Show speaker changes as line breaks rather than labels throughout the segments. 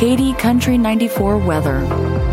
KD Country 94 weather.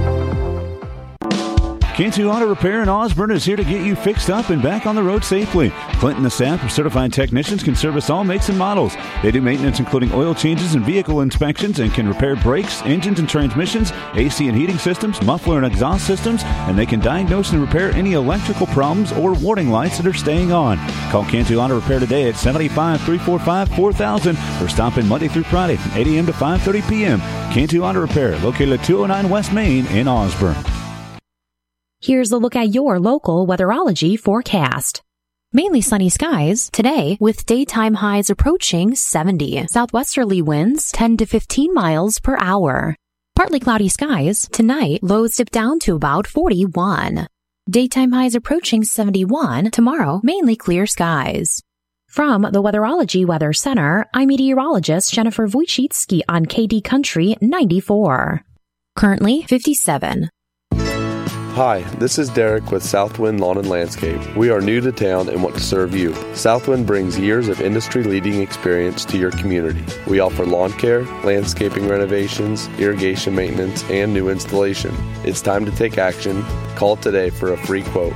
Cantu Auto Repair in Osborne is here to get you fixed up and back on the road safely. Clinton, the staff of certified technicians, can service all makes and models. They do maintenance including oil changes and vehicle inspections and can repair brakes, engines and transmissions, AC and heating systems, muffler and exhaust systems, and they can diagnose and repair any electrical problems or warning lights that are staying on. Call Cantu Auto Repair today at 785-345-4000 or stop in Monday through Friday from 8 a.m. to 5:30 p.m. Cantu Auto Repair, located at 209 West Main in Osborne.
Here's a look at your local weatherology forecast. Mainly sunny skies today with daytime highs approaching 70. Southwesterly winds 10 to 15 miles per hour. Partly cloudy skies tonight, lows dip down to about 41. Daytime highs approaching 71. Tomorrow, mainly clear skies. From the Weatherology Weather Center, I'm meteorologist Jennifer Wojcicki on KD Country 94. Currently 57.
Hi, this is Derek with Southwind Lawn and Landscape. We are new to town and want to serve you. Southwind brings years of industry-leading experience to your community. We offer lawn care, landscaping renovations, irrigation maintenance, and new installation. It's time to take action. Call today for a free quote,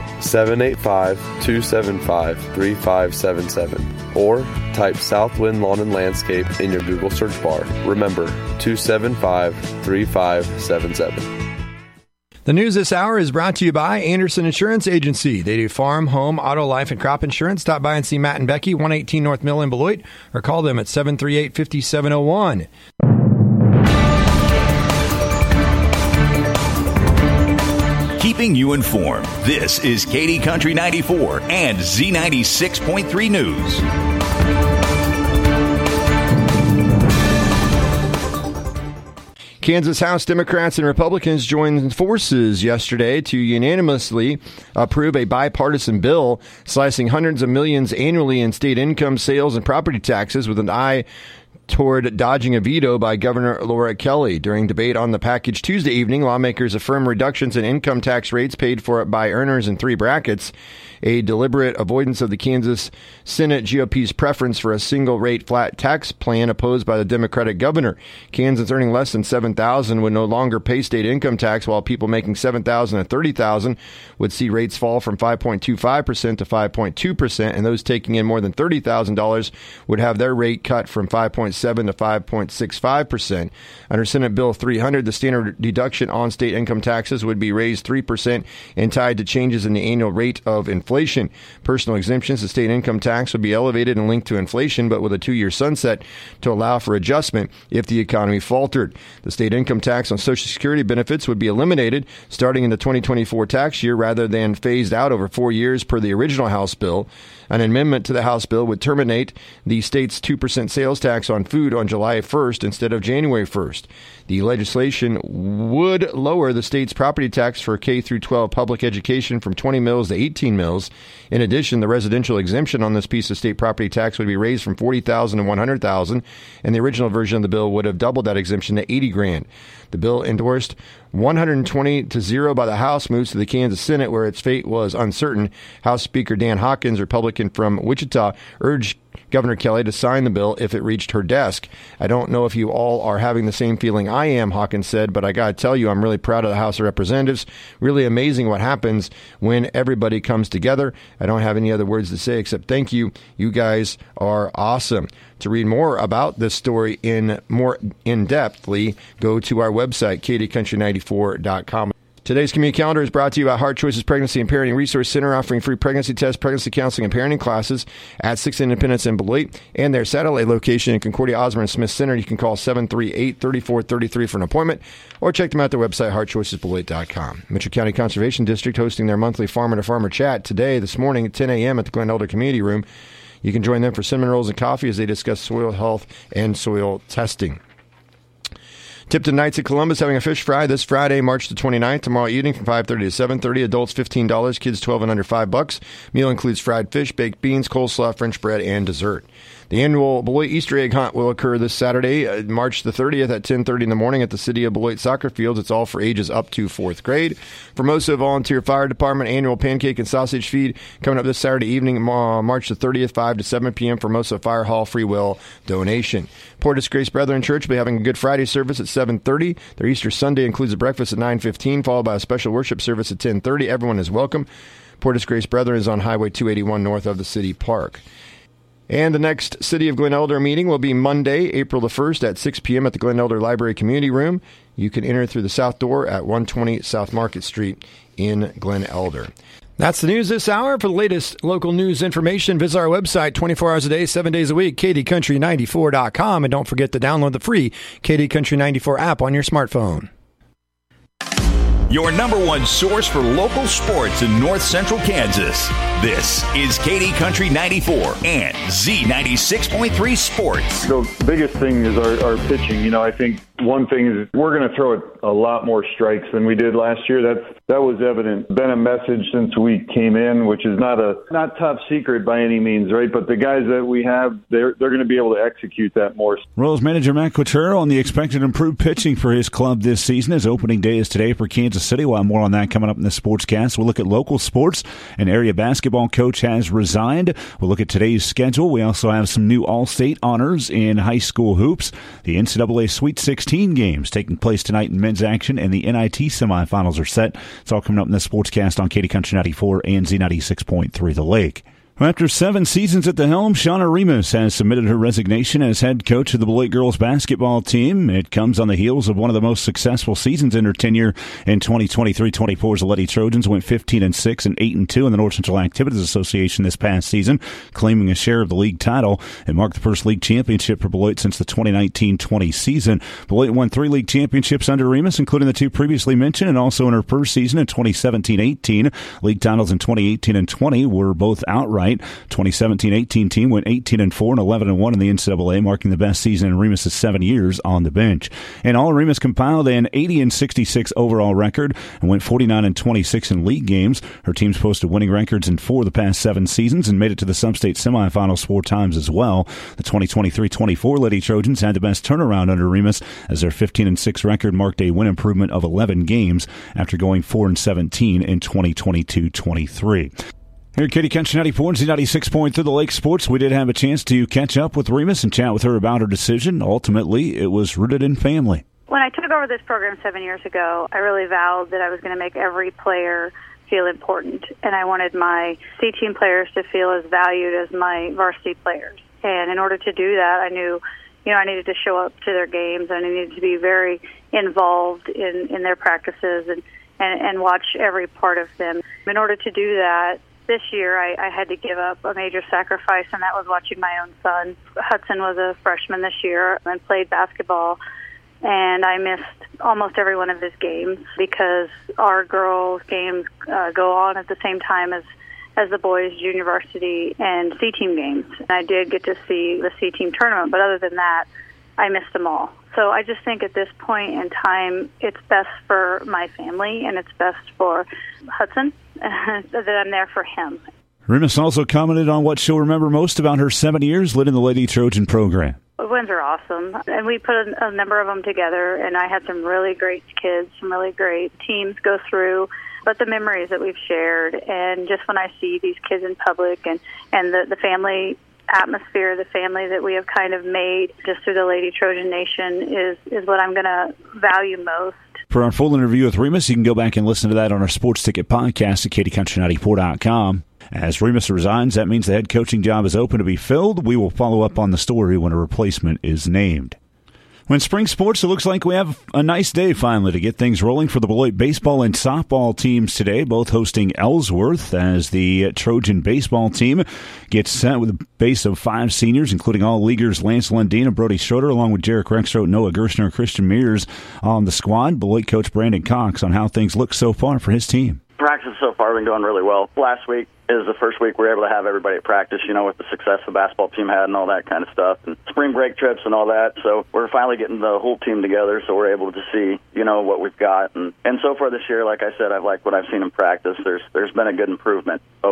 785-275-3577, or type Southwind Lawn and Landscape in your Google search bar. Remember, 275-3577.
The news this hour is brought to you by Anderson Insurance Agency. They do farm, home, auto, life, and crop insurance. Stop by and see Matt and Becky, 118 North Mill in Beloit, or call them at 738-5701.
Keeping you informed, this is KD Country 94 and Z96.3 News.
Kansas House Democrats and Republicans joined forces yesterday to unanimously approve a bipartisan bill slicing hundreds of millions annually in state income, sales, and property taxes with an eye toward dodging a veto by Governor Laura Kelly. During debate on the package Tuesday evening, lawmakers affirmed reductions in income tax rates paid for by earners in three brackets, a deliberate avoidance of the Kansas Senate GOP's preference for a single-rate flat tax plan opposed by the Democratic governor. Kansans earning less than $7,000 would no longer pay state income tax, while people making $7,000 and $30,000 would see rates fall from 5.25% to 5.2%, and those taking in more than $30,000 would have their rate cut from 5.7% to 5.65%. Under Senate Bill 300, the standard deduction on state income taxes would be raised 3% and tied to changes in the annual rate of inflation. Personal exemptions to state income tax would be elevated and linked to inflation, but with a 2-year sunset to allow for adjustment if the economy faltered. The state income tax on Social Security benefits would be eliminated starting in the 2024 tax year rather than phased out over 4 years per the original House bill. An amendment to the House bill would terminate the state's 2% sales tax on food on July 1st instead of January 1st. The legislation would lower the state's property tax for K-12 public education from 20 mills to 18 mills. In addition, the residential exemption on this piece of state property tax would be raised from $40,000 to $100,000, and the original version of the bill would have doubled that exemption to $80,000. The bill, endorsed 120-0 by the House, moves to the Kansas Senate, where its fate was uncertain. House Speaker Dan Hawkins, Republican from Wichita, urged Governor Kelly to sign the bill if it reached her desk. I don't know if you all are having the same feeling I am, Hawkins said, but I got to tell you, I'm really proud of the House of Representatives. Really amazing what happens when everybody comes together. I don't have any other words to say except thank you. You guys are awesome. To read more about this story more in-depthly, go to our website, kdcountry94.com. Today's community calendar is brought to you by Heart Choices Pregnancy and Parenting Resource Center, offering free pregnancy tests, pregnancy counseling, and parenting classes at 6 Independence in Beloit, and their satellite location in Concordia, Osborne, and Smith Center. You can call 738-3433 for an appointment, or check them out at their website, heartchoicesbeloit.com. Mitchell County Conservation District hosting their monthly Farmer to Farmer Chat today, this morning at 10 a.m. at the Glen Elder Community Room. You can join them for cinnamon rolls and coffee as they discuss soil health and soil testing. Tipton Nights at Columbus having a fish fry this Friday, March the 29th, tomorrow evening from 5:30 to 7:30. Adults $15, kids 12 and under $5. Meal includes fried fish, baked beans, coleslaw, French bread, and dessert. The annual Beloit Easter egg hunt will occur this Saturday, March the 30th at 10:30 in the morning at the City of Beloit soccer fields. It's all for ages up to 4th grade. Formosa Volunteer Fire Department annual pancake and sausage feed coming up this Saturday evening, March the 30th, 5 to 7 p.m. Formosa Fire Hall free will donation. Portis Grace Brethren Church will be having a Good Friday service at 7:30. Their Easter Sunday includes a breakfast at 9:15, followed by a special worship service at 10:30. Everyone is welcome. Portis Grace Brethren is on Highway 281 north of the city park. And the next City of Glen Elder meeting will be Monday, April the 1st at 6 p.m. at the Glen Elder Library Community Room. You can enter through the south door at 120 South Market Street in Glen Elder. That's the news this hour. For the latest local news information, visit our website 24 hours a day, 7 days a week, KDCountry94.com. And don't forget to download the free KD Country 94 app on your smartphone.
Your number one source for local sports in north central Kansas. This is KD Country 94 and Z96.3 Sports.
The biggest thing is our pitching. I think one thing is we're going to throw a lot more strikes than we did last year. That was evident. Been a message since we came in, which is not top secret by any means, right? But the guys that we have, they're going to be able to execute that more.
Royals manager Matt Quattrero on the expected improved pitching for his club this season. His opening day is today for Kansas City. We'll have more on that coming up in the Sportscast. We'll look at local sports. An area basketball coach has resigned. We'll look at today's schedule. We also have some new All-State honors in high school hoops. The NCAA Sweet 16 games taking place tonight in men's action, and the NIT semifinals are set. It's all coming up in the Sportscast on KD Country 94 and Z96.3 The Lake. After 7 seasons at the helm, Shauna Remus has submitted her resignation as head coach of the Beloit girls basketball team. It comes on the heels of one of the most successful seasons in her tenure in 2023-24's the Lady Trojans went 15-6 and 8-2 in the North Central Activities Association this past season, claiming a share of the league title. It marked the first league championship for Beloit since the 2019-20 season. Beloit won 3 league championships under Remus, including the 2 previously mentioned, and also in her first season in 2017-18. League titles in 2018 and 20 were both outright. 2017-18 team went 18-4 and 11-1 in the NCAA, marking the best season in Remus' 7 years on the bench. In all, Remus compiled an 80-66 overall record and went 49-26 in league games. Her teams posted winning records in 4 of the past 7 seasons and made it to the sub-state semifinals 4 times as well. The 2023-24 Lady Trojans had the best turnaround under Remus, as their 15-6 record marked a win improvement of 11 games after going 4-17 in 2022-23. Here at KD Country 94 and Z96.3 The Lake Sports, we did have a chance to catch up with Remus and chat with her about her decision. Ultimately, it was rooted in family.
When I took over this program 7 years ago, I really vowed that I was going to make every player feel important, and I wanted my C-team players to feel as valued as my varsity players. And in order to do that, I knew, I needed to show up to their games, and I needed to be very involved in their practices and watch every part of them. In order to do that, this year, I had to give up a major sacrifice, and that was watching my own son. Hudson was a freshman this year and played basketball, and I missed almost every one of his games because our girls' games go on at the same time as the boys' junior varsity and C-team games. And I did get to see the C-team tournament, but other than that, I missed them all. So I just think at this point in time, it's best for my family and it's best for Hudson that I'm there for him.
Remus also commented on what she'll remember most about her 7 years leading the Lady Trojan program.
Wins are awesome, and we put a number of them together, and I had some really great kids, some really great teams go through, but the memories that we've shared, and just when I see these kids in public and the family atmosphere, the family that we have kind of made just through the Lady Trojan Nation is what I'm going to value most.
For our full interview with Remus, you can go back and listen to that on our Sports Ticket podcast at KDCountry94.com. As Remus resigns, that means the head coaching job is open to be filled. We will follow up on the story when a replacement is named. When spring sports, it looks like we have a nice day finally to get things rolling for the Beloit baseball and softball teams today, both hosting Ellsworth as the Trojan baseball team gets set with a base of 5 seniors, including all leaguers Lance Lundeen and Brody Schroeder, along with Jarek Rexroth, Noah Gershner, and Christian Mears on the squad. Beloit coach Brandon Cox on how things look so far for his team.
Practice so far been going really well. Last week is the first week we were able to have everybody at practice, with the success the basketball team had and all that kind of stuff, and spring break trips and all that. So we're finally getting the whole team together, so we're able to see, what we've got. And so far this year, like I said, I've liked what I've seen in practice. There's been a good improvement over the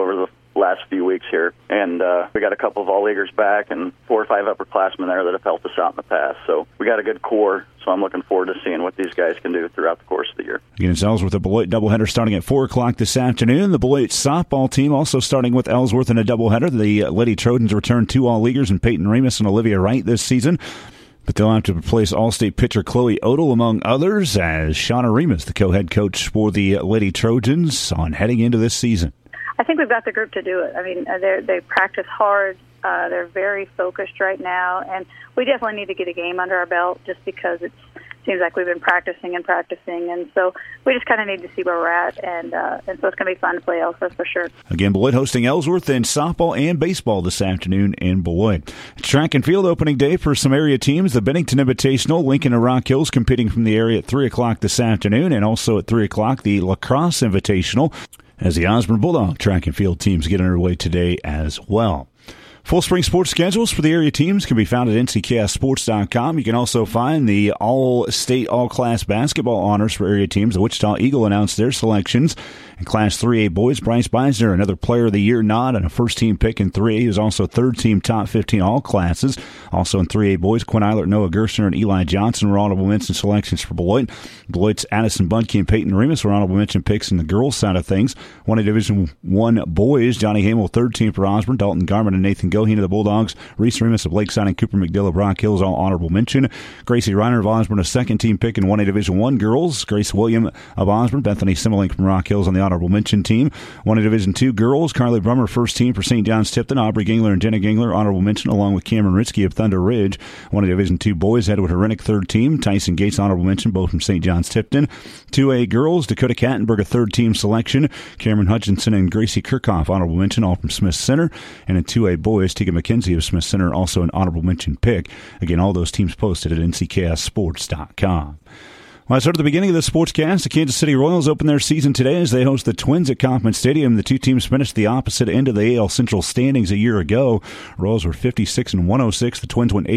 last few weeks here. And we got a couple of all-leaguers back and 4 or 5 upperclassmen there that have helped us out in the past. So we got a good core, so I'm looking forward to seeing what these guys can do throughout the course of the year.
Against Ellsworth, a Beloit doubleheader starting at 4 o'clock this afternoon. The Beloit softball team also starting with Ellsworth in a doubleheader. The Lady Trojans return 2 all-leaguers in Peyton Remus and Olivia Wright this season. But they'll have to replace All-State pitcher Chloe Odell, among others, as Shauna Remus, the co-head coach for the Lady Trojans, on heading into this season.
I think we've got the group to do it. I mean, they practice hard. They're very focused right now, and we definitely need to get a game under our belt just because it seems like we've been practicing, and so we just kind of need to see where we're at, and so it's going to be fun to play Ellsworth for sure.
Again, Beloit hosting Ellsworth in softball and baseball this afternoon in Beloit. Track and field opening day for some area teams. The Bennington Invitational, Lincoln and Rock Hills competing from the area at 3 o'clock this afternoon, and also at 3 o'clock the Lacrosse Invitational, as the Osborne Bulldog track and field teams get underway today as well. Full spring sports schedules for the area teams can be found at ncksports.com. You can also find the all-state, all-class basketball honors for area teams. The Wichita Eagle announced their selections. In Class 3A boys, Bryce Beisner, another Player of the Year nod and a first-team pick in 3A. He was also third-team top 15 all classes. Also in 3A boys, Quinn Eilert, Noah Gerstner, and Eli Johnson were honorable mention selections for Beloit. Beloit's Addison Bunke and Peyton Remus were honorable mention picks in the girls' side of things. 1A Division I boys, Johnny Hamel, third-team for Osborne, Dalton Garman and Nathan Goheen of the Bulldogs, Reese Remus of Lakeside and Cooper McDill of Rock Hills, all honorable mention. Gracie Reiner of Osborne, a second-team pick in 1A Division I girls. Grace William of Osborne, Bethany Simmelink from Rock Hills on the honorable mention team. 1A Division II girls, Carly Brummer, first team for St. John's Tipton. Aubrey Gingler and Jenna Gingler, honorable mention, along with Cameron Ritzke of Thunder Ridge. 1A Division II boys, Edward Herenick, third team. Tyson Gates, honorable mention, both from St. John's Tipton. 2A girls, Dakota Kattenberg, a third-team selection. Cameron Hutchinson and Gracie Kirchhoff, honorable mention, all from Smith Center. And in 2A boys, Tegan McKenzie of Smith Center, also an honorable mention pick. Again, all those teams posted at ncksports.com. Well, I started at the beginning of the sportscast. The Kansas City Royals open their season today as they host the Twins at Kauffman Stadium. The two teams finished the opposite end of the AL Central standings a year ago. Royals were 56-106. The Twins went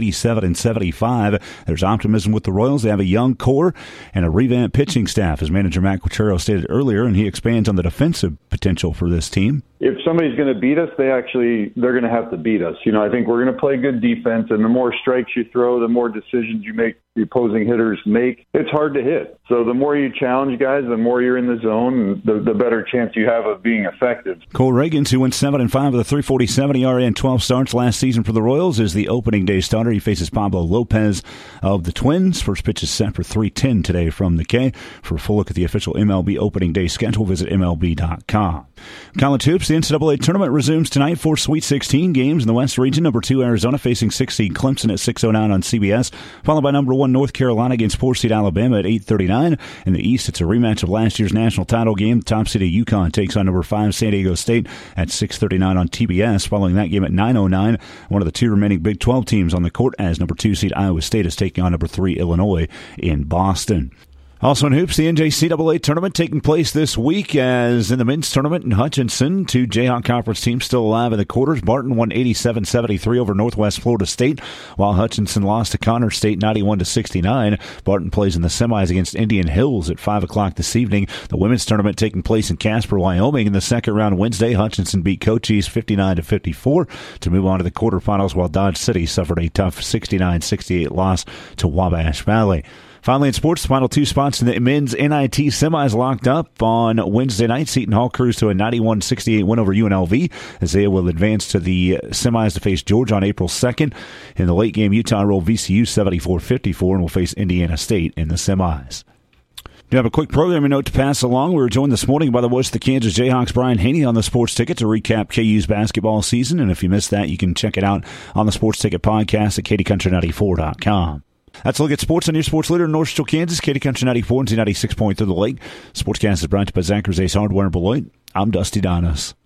87-75. There's optimism with the Royals. They have a young core and a revamped pitching staff, as manager Matt Quatrero stated earlier, and he expands on the defensive potential for this team.
If somebody's going to beat us, they're going to have to beat us. You know, I think we're going to play good defense, and the more strikes you throw, the more decisions you make, the opposing hitters make. It's hard to hit. So the more you challenge guys, the more you're in the zone, the better chance you have of being effective.
Cole Reagans, who went 7-5 with a .347 ERA and 12 starts last season for the Royals, is the opening day starter. He faces Pablo Lopez of the Twins. First pitch is set for 3:10 today from the K. For a full look at the official MLB opening day schedule, visit MLB.com. College hoops, the NCAA tournament resumes tonight. 4 Sweet 16 games in the West region. Number 2 Arizona facing 6 seed Clemson at 6:09 on CBS, followed by number 1 North Carolina against 4 seed Alabama at 8:39. In the East, it's a rematch of last year's national title game. Top seed UConn takes on number 5 San Diego State at 6:39 on TBS. Following that game at 9:09, one of the 2 remaining Big 12 teams on the court, as number 2 seed Iowa State is taking on number 3 Illinois in Boston. Also in hoops, the NJCAA tournament taking place this week, as in the men's tournament in Hutchinson, 2 Jayhawk Conference teams still alive in the quarters. Barton won 87-73 over Northwest Florida State, while Hutchinson lost to Connor State 91-69. Barton plays in the semis against Indian Hills at 5 o'clock this evening. The women's tournament taking place in Casper, Wyoming. In the second round Wednesday, Hutchinson beat Cochise 59-54 to move on to the quarterfinals, while Dodge City suffered a tough 69-68 loss to Wabash Valley. Finally, in sports, the final 2 spots in the men's NIT semis locked up on Wednesday night. Seton Hall cruised to a 91-68 win over UNLV, as they will advance to the semis to face Georgia on April 2nd. In the late game, Utah rolled VCU 74-54 and will face Indiana State in the semis. Do have a quick programming note to pass along. We were joined this morning by the voice of the Kansas Jayhawks, Brian Haney, on the Sports Ticket to recap KU's basketball season. And if you missed that, you can check it out on the Sports Ticket podcast at KDCountry94.com. That's a look at sports on your sports leader in North Central Kansas, KD Country 94 and Z96.3 The Lake. Sportscast is brought to you by Zachary Ace Hardware in Beloit. I'm Dusty Donis.